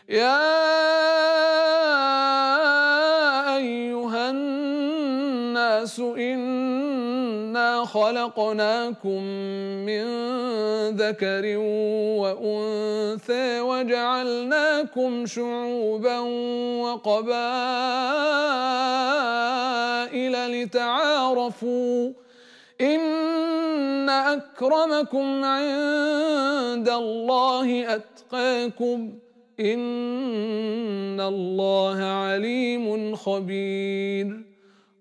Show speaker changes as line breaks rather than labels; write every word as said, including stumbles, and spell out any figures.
يا أيها الناس إنا خلقناكم من ذكر وأنثى وجعلناكم شعوبا وقبائل لتعارفوا إن أكرمكم عند الله أتقاكم إن الله عليم خبير.